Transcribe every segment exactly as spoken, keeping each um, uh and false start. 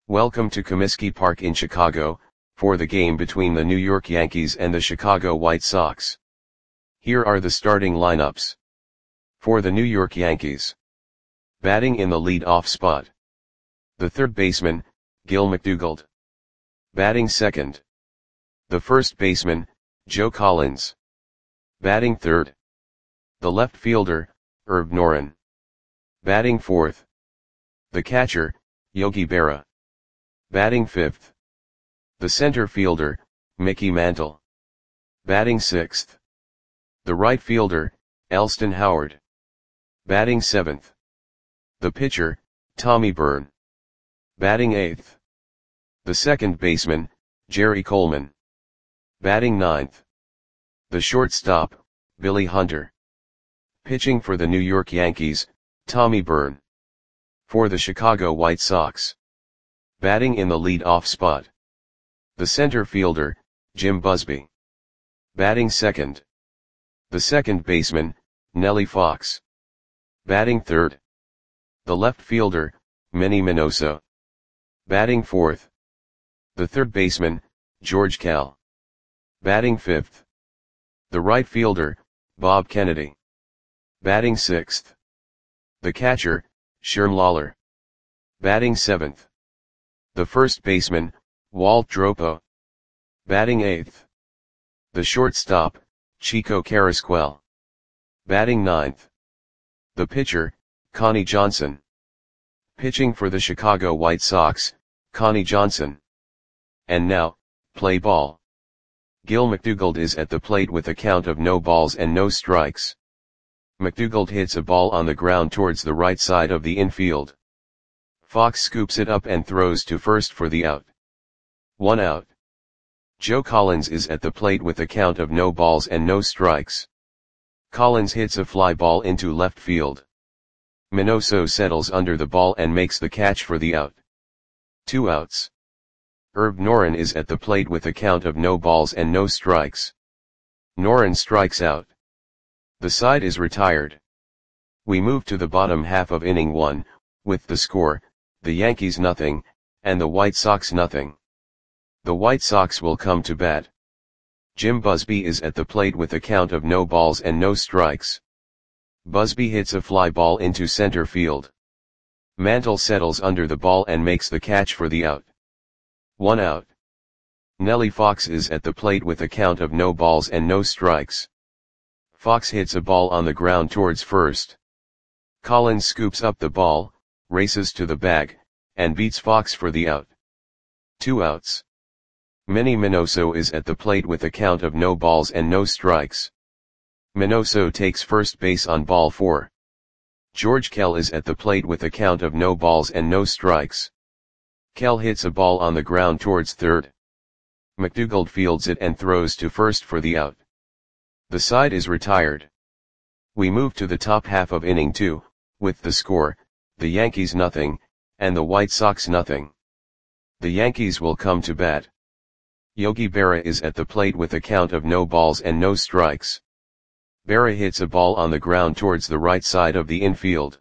Welcome to Comiskey Park in Chicago, for the game between the New York Yankees and the Chicago White Sox. Here are the starting lineups. For the New York Yankees. Batting in the lead-off spot. The third baseman, Gil McDougald. Batting second. The first baseman, Joe Collins. Batting third. The left fielder, Herb Noren. Batting fourth. The catcher, Yogi Berra. Batting fifth. The center fielder, Mickey Mantle. Batting sixth. The right fielder, Elston Howard. Batting seventh. The pitcher, Tommy Byrne. Batting eighth. The second baseman, Jerry Coleman. Batting ninth. The shortstop, Billy Hunter. Pitching for the New York Yankees, Tommy Byrne. For the Chicago White Sox. Batting in the lead-off spot. The center fielder, Jim Busby. Batting second. The second baseman, Nellie Fox. Batting third. The left fielder, Manny Minoso. Batting fourth. The third baseman, George Kell. Batting fifth. The right fielder, Bob Kennedy. Batting sixth. The catcher, Sherm Lawler. Batting seventh. The first baseman, Walt Dropo. Batting eighth. The shortstop, Chico Carrasquel. Batting ninth. The pitcher, Connie Johnson. Pitching for the Chicago White Sox, Connie Johnson. And now, play ball. Gil McDougald is at the plate with a count of no balls and no strikes. McDougald hits a ball on the ground towards the right side of the infield. Fox scoops it up and throws to first for the out. One out. Joe Collins is at the plate with a count of no balls and no strikes. Collins hits a fly ball into left field. Minoso settles under the ball and makes the catch for the out. Two outs. Herb Noren is at the plate with a count of no balls and no strikes. Noren strikes out. The side is retired. We move to the bottom half of inning one, with the score, the Yankees nothing, and the White Sox nothing. The White Sox will come to bat. Jim Busby is at the plate with a count of no balls and no strikes. Busby hits a fly ball into center field. Mantle settles under the ball and makes the catch for the out. One out. Nellie Fox is at the plate with a count of no balls and no strikes. Fox hits a ball on the ground towards first. Collins scoops up the ball, races to the bag, and beats Fox for the out. Two outs. Manny Minoso is at the plate with a count of no balls and no strikes. Minoso takes first base on ball four. George Kell is at the plate with a count of no balls and no strikes. Kell hits a ball on the ground towards third. McDougald fields it and throws to first for the out. The side is retired. We move to the top half of inning two, with the score, the Yankees nothing, and the White Sox nothing. The Yankees will come to bat. Yogi Berra is at the plate with a count of no balls and no strikes. Berra hits a ball on the ground towards the right side of the infield.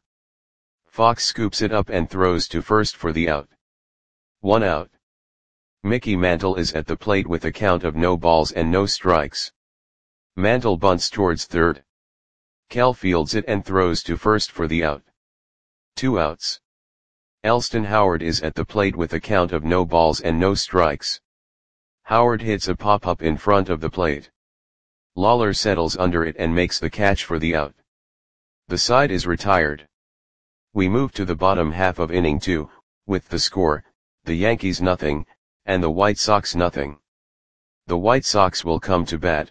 Fox scoops it up and throws to first for the out. One out. Mickey Mantle is at the plate with a count of no balls and no strikes. Mantle bunts towards third. Kell fields it and throws to first for the out. Two outs. Elston Howard is at the plate with a count of no balls and no strikes. Howard hits a pop-up in front of the plate. Lawler settles under it and makes the catch for the out. The side is retired. We move to the bottom half of inning two, with the score, the Yankees nothing, and the White Sox nothing. The White Sox will come to bat.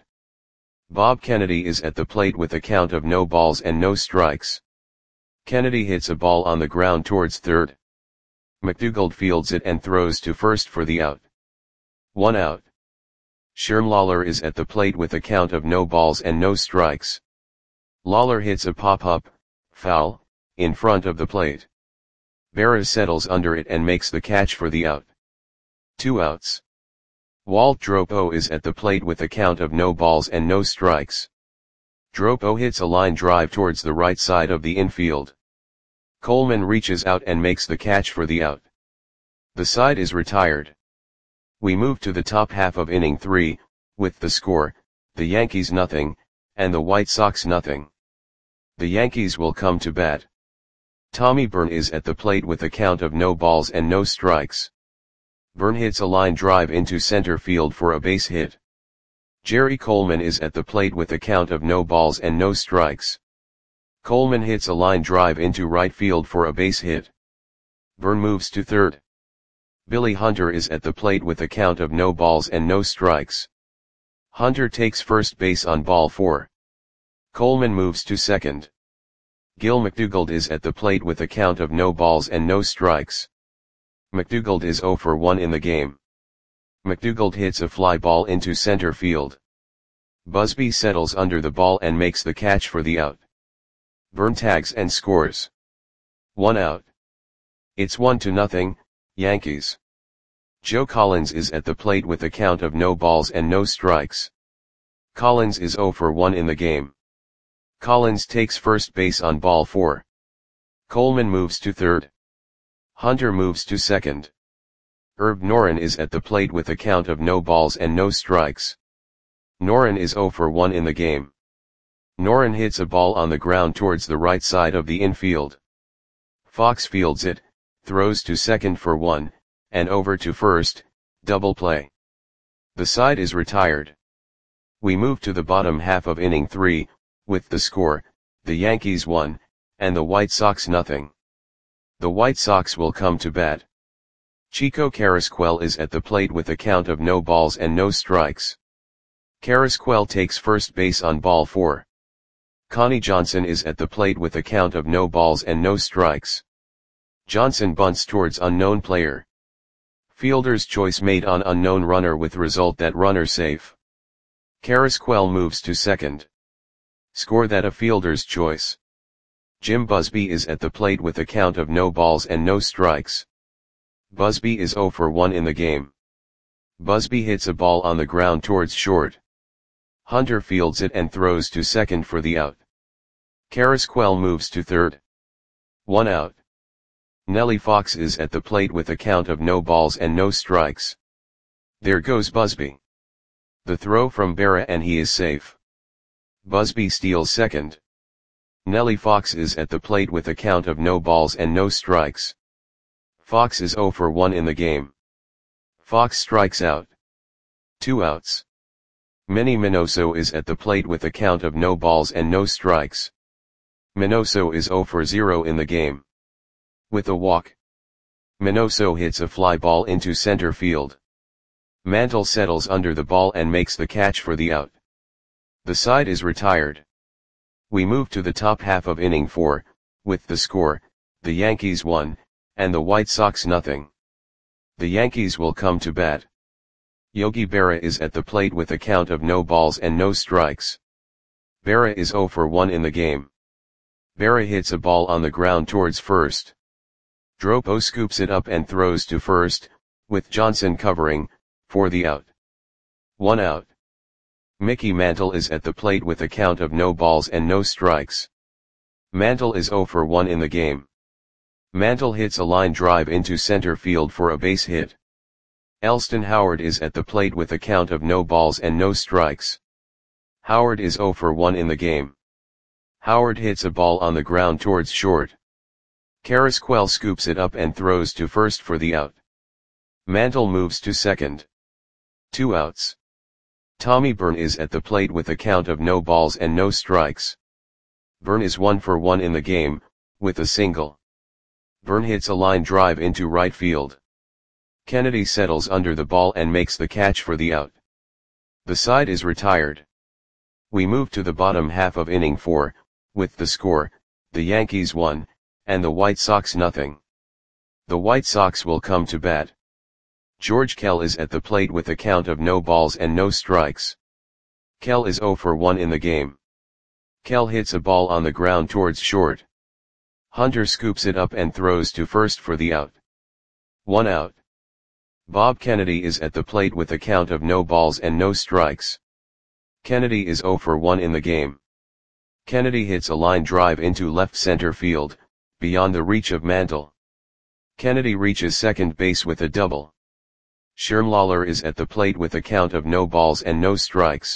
Bob Kennedy is at the plate with a count of no balls and no strikes. Kennedy hits a ball on the ground towards third. McDougald fields it and throws to first for the out. One out. Sherm Lawler is at the plate with a count of no balls and no strikes. Lawler hits a pop-up, foul, in front of the plate. Berra settles under it and makes the catch for the out. Two outs. Walt Dropo is at the plate with a count of no balls and no strikes. Dropo hits a line drive towards the right side of the infield. Coleman reaches out and makes the catch for the out. The side is retired. We move to the top half of inning three, with the score, the Yankees nothing, and the White Sox nothing. The Yankees will come to bat. Tommy Byrne is at the plate with a count of no balls and no strikes. Byrne hits a line drive into center field for a base hit. Jerry Coleman is at the plate with a count of no balls and no strikes. Coleman hits a line drive into right field for a base hit. Byrne moves to third. Billy Hunter is at the plate with a count of no balls and no strikes. Hunter takes first base on ball four. Coleman moves to second. Gil McDougald is at the plate with a count of no balls and no strikes. McDougald is zero for one in the game. McDougald hits a fly ball into center field. Busby settles under the ball and makes the catch for the out. Byrne tags and scores. One out. It's one to nothing, Yankees. Joe Collins is at the plate with a count of no balls and no strikes. Collins is zero for one in the game. Collins takes first base on ball four. Coleman moves to third. Hunter moves to second. Herb Noren is at the plate with a count of no balls and no strikes. Noren is zero for one in the game. Noren hits a ball on the ground towards the right side of the infield. Fox fields it, throws to second for one, and over to first, double play. The side is retired. We move to the bottom half of inning three, with the score, the Yankees one, and the White Sox nothing. The White Sox will come to bat. Chico Carrasquel is at the plate with a count of no balls and no strikes. Carrasquel takes first base on ball four. Connie Johnson is at the plate with a count of no balls and no strikes. Johnson bunts towards unknown player. Fielder's choice made on unknown runner with result that runner safe. Carrasquel moves to second. Score that a fielder's choice. Jim Busby is at the plate with a count of no balls and no strikes. Busby is zero for one in the game. Busby hits a ball on the ground towards short. Hunter fields it and throws to second for the out. Carrasquel moves to third. One out. Nellie Fox is at the plate with a count of no balls and no strikes. There goes Busby. The throw from Berra and he is safe. Busby steals second. Nellie Fox is at the plate with a count of no balls and no strikes. Fox is zero for one in the game. Fox strikes out. Two outs. Manny Minoso is at the plate with a count of no balls and no strikes. Minoso is zero for zero in the game. With a walk. Minoso hits a fly ball into center field. Mantle settles under the ball and makes the catch for the out. The side is retired. We move to the top half of inning four, with the score, the Yankees one, and the White Sox nothing. The Yankees will come to bat. Yogi Berra is at the plate with a count of no balls and no strikes. Berra is zero for one in the game. Berra hits a ball on the ground towards first. Dropo scoops it up and throws to first, with Johnson covering, for the out. One out. Mickey Mantle is at the plate with a count of no balls and no strikes. Mantle is zero for one in the game. Mantle hits a line drive into center field for a base hit. Elston Howard is at the plate with a count of no balls and no strikes. Howard is zero for one in the game. Howard hits a ball on the ground towards short. Carrasquel scoops it up and throws to first for the out. Mantle moves to second. Two outs. Tommy Byrne is at the plate with a count of no balls and no strikes. Byrne is one for one in the game, with a single. Byrne hits a line drive into right field. Kennedy settles under the ball and makes the catch for the out. The side is retired. We move to the bottom half of inning four, with the score, the Yankees one, and the White Sox nothing. The White Sox will come to bat. George Kell is at the plate with a count of no balls and no strikes. Kell is zero for one in the game. Kell hits a ball on the ground towards short. Hunter scoops it up and throws to first for the out. One out. Bob Kennedy is at the plate with a count of no balls and no strikes. Kennedy is zero for one in the game. Kennedy hits a line drive into left center field, beyond the reach of Mantle. Kennedy reaches second base with a double. Sherm Lawler is at the plate with a count of no balls and no strikes.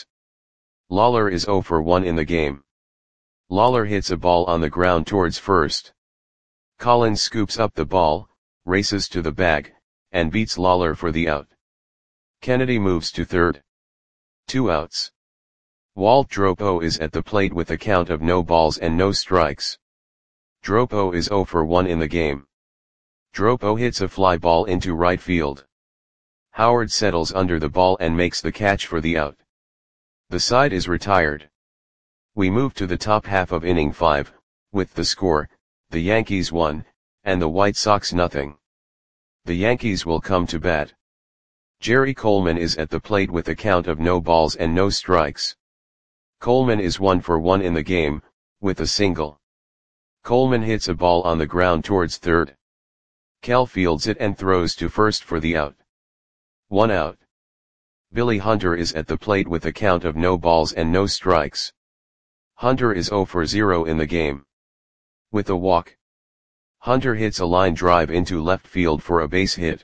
Lawler is oh for one in the game. Lawler hits a ball on the ground towards first. Collins scoops up the ball, races to the bag, and beats Lawler for the out. Kennedy moves to third. Two outs. Walt Dropo is at the plate with a count of no balls and no strikes. Dropo is oh for one in the game. Dropo hits a fly ball into right field. Howard settles under the ball and makes the catch for the out. The side is retired. We move to the top half of inning five, with the score, the Yankees one, and the White Sox nothing. The Yankees will come to bat. Jerry Coleman is at the plate with a count of no balls and no strikes. Coleman is one for one in the game, with a single. Coleman hits a ball on the ground towards third. Kell fields it and throws to first for the out. One out. Billy Hunter is at the plate with a count of no balls and no strikes. Hunter is oh for zero in the game. With a walk. Hunter hits a line drive into left field for a base hit.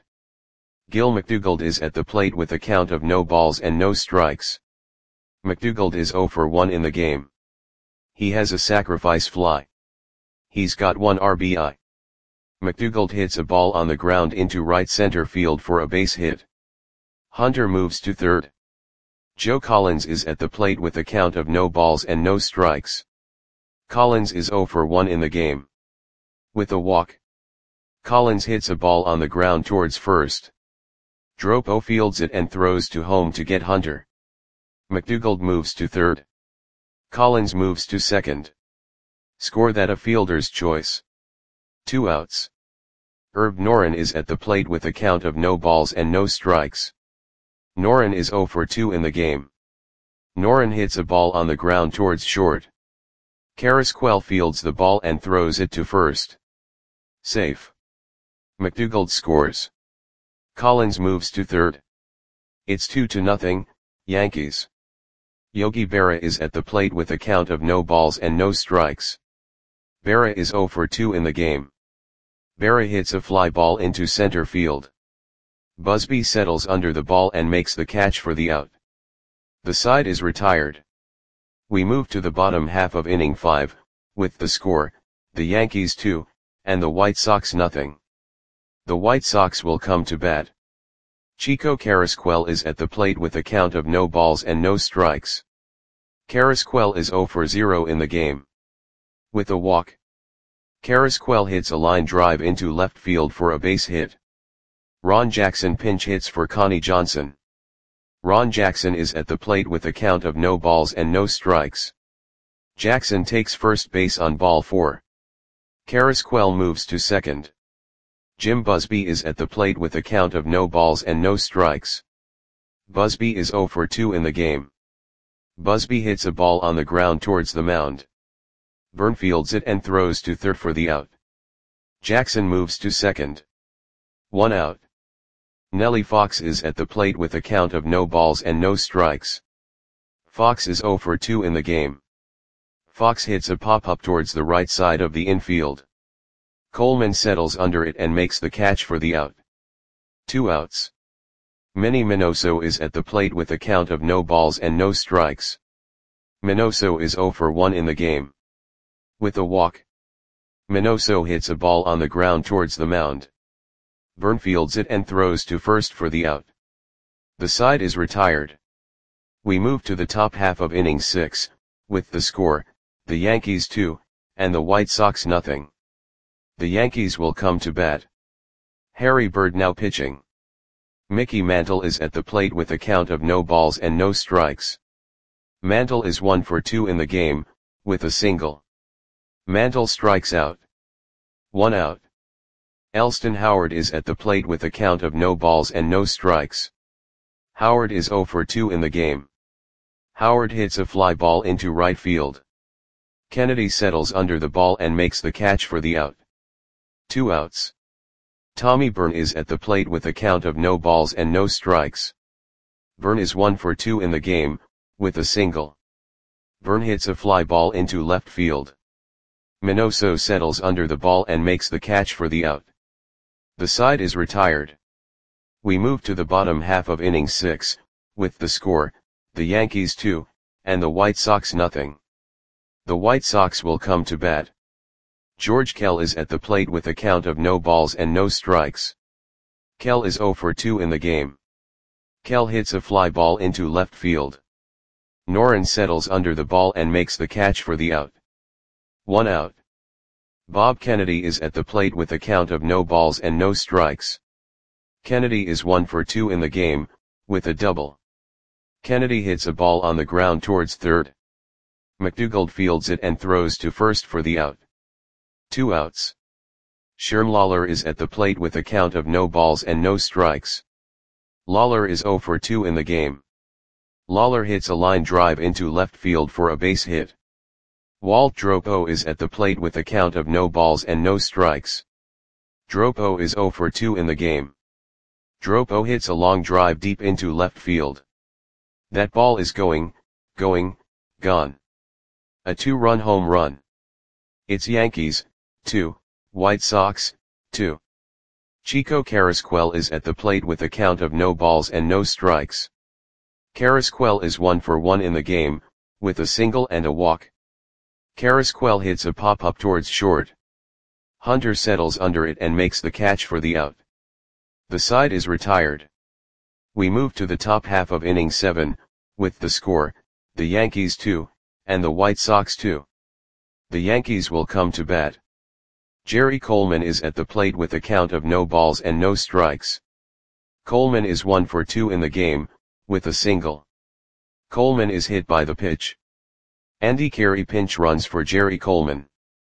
Gil McDougald is at the plate with a count of no balls and no strikes. McDougald is oh for one in the game. He has a sacrifice fly. He's got one R B I. McDougald hits a ball on the ground into right center field for a base hit. Hunter moves to third. Joe Collins is at the plate with a count of no balls and no strikes. Collins is oh for one in the game. With a walk. Collins hits a ball on the ground towards first. Dropo fields it and throws to home to get Hunter. McDougald moves to third. Collins moves to second. Score that a fielder's choice. Two outs. Herb Noren is at the plate with a count of no balls and no strikes. Noren is oh for two in the game. Noren hits a ball on the ground towards short. Carrasquel fields the ball and throws it to first. Safe. McDougald scores. Collins moves to third. It's two to nothing, Yankees. Yogi Berra is at the plate with a count of no balls and no strikes. Berra is oh for two in the game. Berra hits a fly ball into center field. Busby settles under the ball and makes the catch for the out. The side is retired. We move to the bottom half of inning five, with the score, the Yankees two, and the White Sox nothing. The White Sox will come to bat. Chico Carrasquel is at the plate with a count of no balls and no strikes. Carrasquel is oh for zero in the game. With a walk. Carrasquel hits a line drive into left field for a base hit. Ron Jackson pinch hits for Connie Johnson. Ron Jackson is at the plate with a count of no balls and no strikes. Jackson takes first base on ball four. Carrasquel moves to second. Jim Busby is at the plate with a count of no balls and no strikes. Busby is oh for two in the game. Busby hits a ball on the ground towards the mound. Byrne fields it and throws to third for the out. Jackson moves to second. One out. Nellie Fox is at the plate with a count of no balls and no strikes. Fox is oh for two in the game. Fox hits a pop-up towards the right side of the infield. Coleman settles under it and makes the catch for the out. Two outs. Manny Minoso is at the plate with a count of no balls and no strikes. Minoso is oh for one in the game. With a walk. Minoso hits a ball on the ground towards the mound. Byrne fields it and throws to first for the out. The side is retired. We move to the top half of inning six, with the score, the Yankees two, and the White Sox nothing. The Yankees will come to bat. Harry Bird now pitching. Mickey Mantle is at the plate with a count of no balls and no strikes. Mantle is one for two in the game, with a single. Mantle strikes out. One out. Elston Howard is at the plate with a count of no balls and no strikes. Howard is oh for two in the game. Howard hits a fly ball into right field. Kennedy settles under the ball and makes the catch for the out. Two outs. Tommy Byrne is at the plate with a count of no balls and no strikes. Byrne is one for two in the game, with a single. Byrne hits a fly ball into left field. Minoso settles under the ball and makes the catch for the out. The side is retired. We move to the bottom half of inning six, with the score, the Yankees two, and the White Sox nothing. The White Sox will come to bat. George Kell is at the plate with a count of no balls and no strikes. Kell is oh for two in the game. Kell hits a fly ball into left field. Noren settles under the ball and makes the catch for the out. One out. Bob Kennedy is at the plate with a count of no balls and no strikes. Kennedy is one for two in the game, with a double. Kennedy hits a ball on the ground towards third. McDougald fields it and throws to first for the out. Two outs. Sherm Lawler is at the plate with a count of no balls and no strikes. Lawler is oh for two in the game. Lawler hits a line drive into left field for a base hit. Walt Dropo is at the plate with a count of no balls and no strikes. Dropo is oh for two in the game. Dropo hits a long drive deep into left field. That ball is going, going, gone. A two-run home run. It's Yankees, two, White Sox, two. Chico Carrasquel is at the plate with a count of no balls and no strikes. Carrasquel is one for one in the game, with a single and a walk. Carrasquel hits a pop-up towards short. Hunter settles under it and makes the catch for the out. The side is retired. We move to the top half of inning seven, with the score, the Yankees two, and the White Sox two. The Yankees will come to bat. Jerry Coleman is at the plate with a count of no balls and no strikes. Coleman is one for two in the game, with a single. Coleman is hit by the pitch. Andy Carey pinch runs for Jerry Coleman.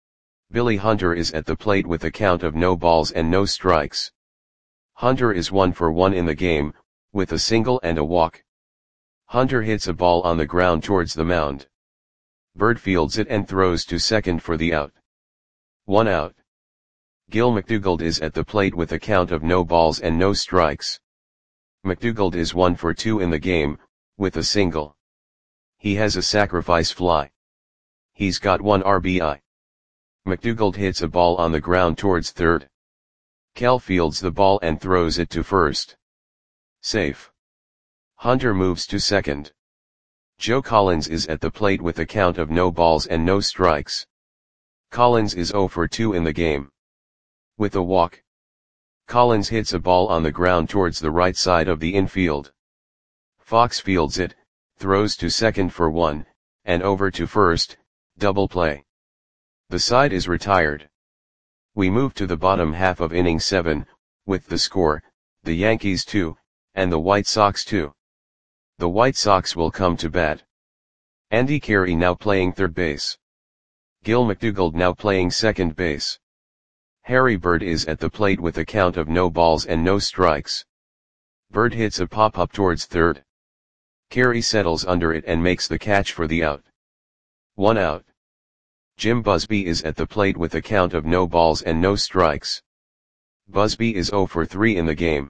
Billy Hunter is at the plate with a count of no balls and no strikes. Hunter is one for one in the game, with a single and a walk. Hunter hits a ball on the ground towards the mound. Bird fields it and throws to second for the out. One out. Gil McDougald is at the plate with a count of no balls and no strikes. McDougald is one for two in the game, with a single. He has a sacrifice fly. He's got one R B I. McDougald hits a ball on the ground towards third. Kell fields the ball and throws it to first. Safe. Hunter moves to second. Joe Collins is at the plate with a count of no balls and no strikes. Collins is oh for two in the game. With a walk. Collins hits a ball on the ground towards the right side of the infield. Fox fields it, throws to second for one, and over to first, double play. The side is retired. We move to the bottom half of inning seven, with the score, the Yankees two, and the White Sox two. The White Sox will come to bat. Andy Carey now playing third base. Gil McDougald now playing second base. Harry Bird is at the plate with a count of no balls and no strikes. Bird hits a pop-up towards third. Carey settles under it and makes the catch for the out. One out. Jim Busby is at the plate with a count of no balls and no strikes. Busby is oh for three in the game.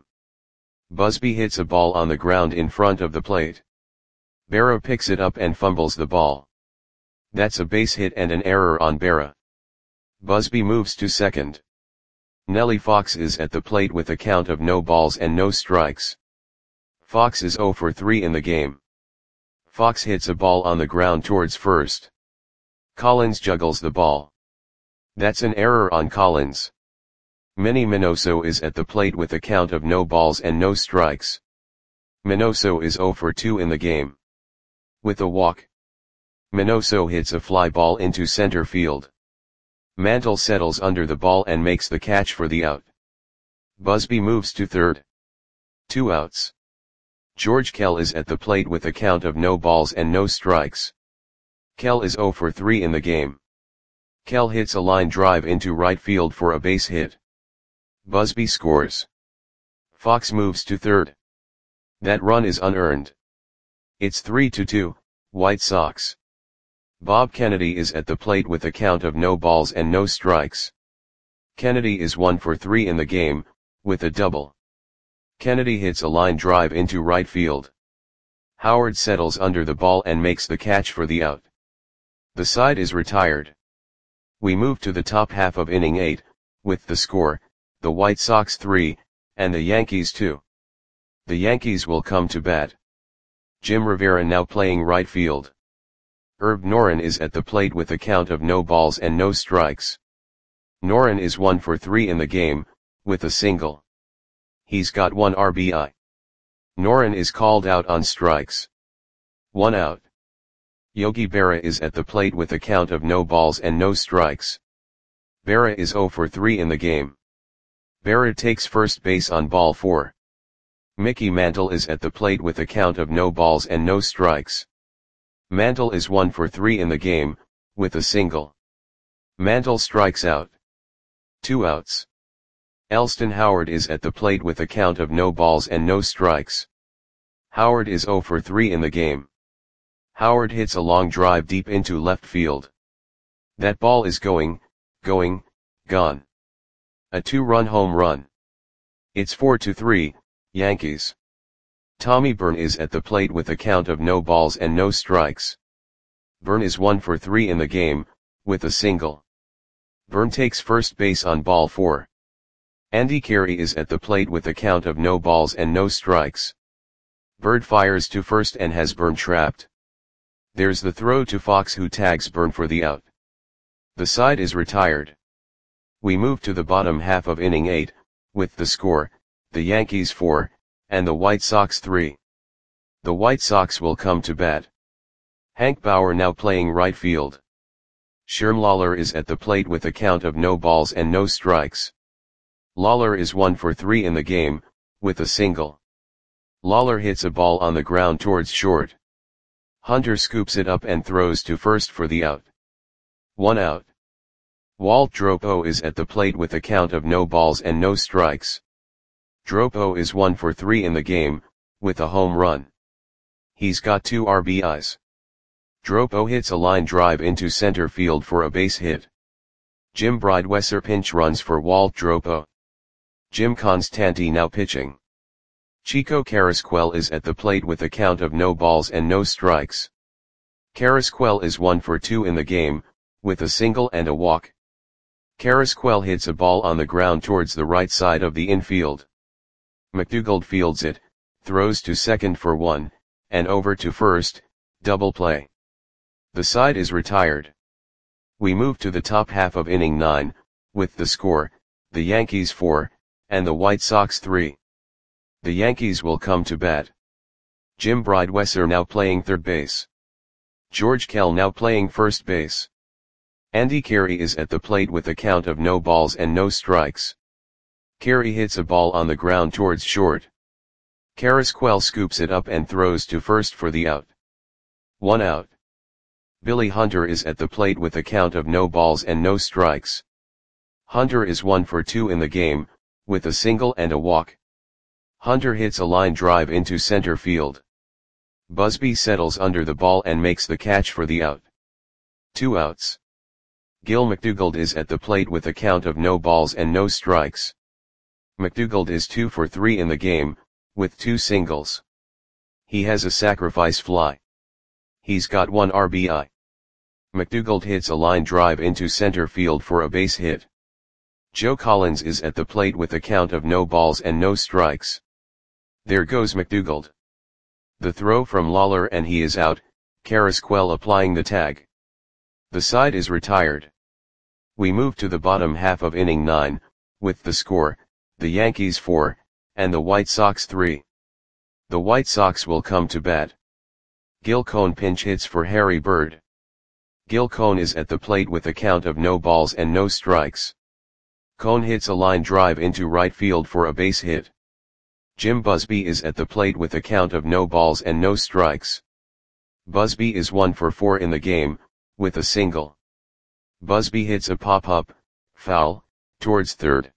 Busby hits a ball on the ground in front of the plate. Berra picks it up and fumbles the ball. That's a base hit and an error on Berra. Busby moves to second. Nellie Fox is at the plate with a count of no balls and no strikes. Fox is oh for three in the game. Fox hits a ball on the ground towards first. Collins juggles the ball. That's an error on Collins. Manny Minoso is at the plate with a count of no balls and no strikes. Minoso is oh for two in the game. With a walk. Minoso hits a fly ball into center field. Mantle settles under the ball and makes the catch for the out. Busby moves to third. Two outs. George Kell is at the plate with a count of no balls and no strikes. Kell is oh for three in the game. Kell hits a line drive into right field for a base hit. Busby scores. Fox moves to third. That run is unearned. It's three to two, White Sox. Bob Kennedy is at the plate with a count of no balls and no strikes. Kennedy is one for three in the game, with a double. Kennedy hits a line drive into right field. Howard settles under the ball and makes the catch for the out. The side is retired. We move to the top half of inning eight, with the score, the White Sox three, and the Yankees two. The Yankees will come to bat. Jim Rivera now playing right field. Herb Noren is at the plate with a count of no balls and no strikes. Noren is one for three in the game, with a single. He's got one R B I. Noren is called out on strikes. One out. Yogi Berra is at the plate with a count of no balls and no strikes. Berra is zero for three in the game. Berra takes first base on ball four. Mickey Mantle is at the plate with a count of no balls and no strikes. Mantle is one for three in the game, with a single. Mantle strikes out. Two outs. Elston Howard is at the plate with a count of no balls and no strikes. Howard is zero for three in the game. Howard hits a long drive deep into left field. That ball is going, going, gone. A two-run home run. It's four to three, Yankees. Tommy Byrne is at the plate with a count of no balls and no strikes. Byrne is one for three in the game, with a single. Byrne takes first base on ball four. Andy Carey is at the plate with a count of no balls and no strikes. Bird fires to first and has Byrne trapped. There's the throw to Fox, who tags Byrne for the out. The side is retired. We move to the bottom half of inning eight, with the score, the Yankees four, and the White Sox three. The White Sox will come to bat. Hank Bauer now playing right field. Sherm Lawler is at the plate with a count of no balls and no strikes. Lawler is one for three in the game, with a single. Lawler hits a ball on the ground towards short. Hunter scoops it up and throws to first for the out. One out. Walt Dropo is at the plate with a count of no balls and no strikes. Dropo is one for three in the game, with a home run. He's got two R B Is. Dropo hits a line drive into center field for a base hit. Jim Bridewesser pinch runs for Walt Dropo. Jim Constanti now pitching. Chico Carrasquel is at the plate with a count of no balls and no strikes. Carrasquel is one for two in the game, with a single and a walk. Carrasquel hits a ball on the ground towards the right side of the infield. McDougald fields it, throws to second for one, and over to first, double play. The side is retired. We move to the top half of inning nine, with the score, the Yankees four, and the White Sox three. The Yankees will come to bat. Jim Bridewesser now playing third base. George Kell now playing first base. Andy Carey is at the plate with a count of no balls and no strikes. Carey hits a ball on the ground towards short. Carrasquel scoops it up and throws to first for the out. One out. Billy Hunter is at the plate with a count of no balls and no strikes. Hunter is one for two in the game, with a single and a walk. Hunter hits a line drive into center field. Busby settles under the ball and makes the catch for the out. Two outs. Gil McDougald is at the plate with a count of no balls and no strikes. McDougald is two for three in the game, with two singles. He has a sacrifice fly. He's got one R B I. McDougald hits a line drive into center field for a base hit. Joe Collins is at the plate with a count of no balls and no strikes. There goes McDougald. The throw from Lawler and he is out, Carrasquel applying the tag. The side is retired. We move to the bottom half of inning nine, with the score, the Yankees four, and the White Sox three. The White Sox will come to bat. Gil Cone pinch hits for Harry Bird. Gil Cone is at the plate with a count of no balls and no strikes. Cone hits a line drive into right field for a base hit. Jim Busby is at the plate with a count of no balls and no strikes. Busby is one for four in the game, with a single. Busby hits a pop-up, foul, towards third.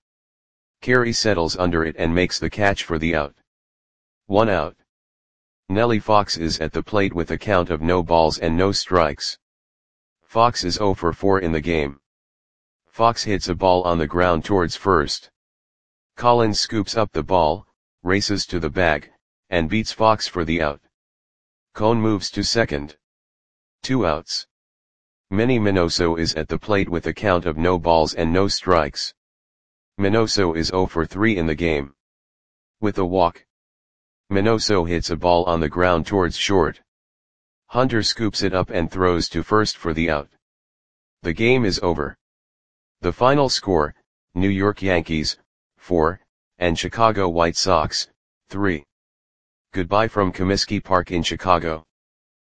Carey settles under it and makes the catch for the out. One out. Nellie Fox is at the plate with a count of no balls and no strikes. Fox is zero for four in the game. Fox hits a ball on the ground towards first. Collins scoops up the ball, races to the bag, and beats Fox for the out. Cone moves to second. Two outs. Manny Minoso is at the plate with a count of no balls and no strikes. Minoso is zero for three in the game. With a walk, Minoso hits a ball on the ground towards short. Hunter scoops it up and throws to first for the out. The game is over. The final score, New York Yankees, four, and Chicago White Sox, three. Goodbye from Comiskey Park in Chicago.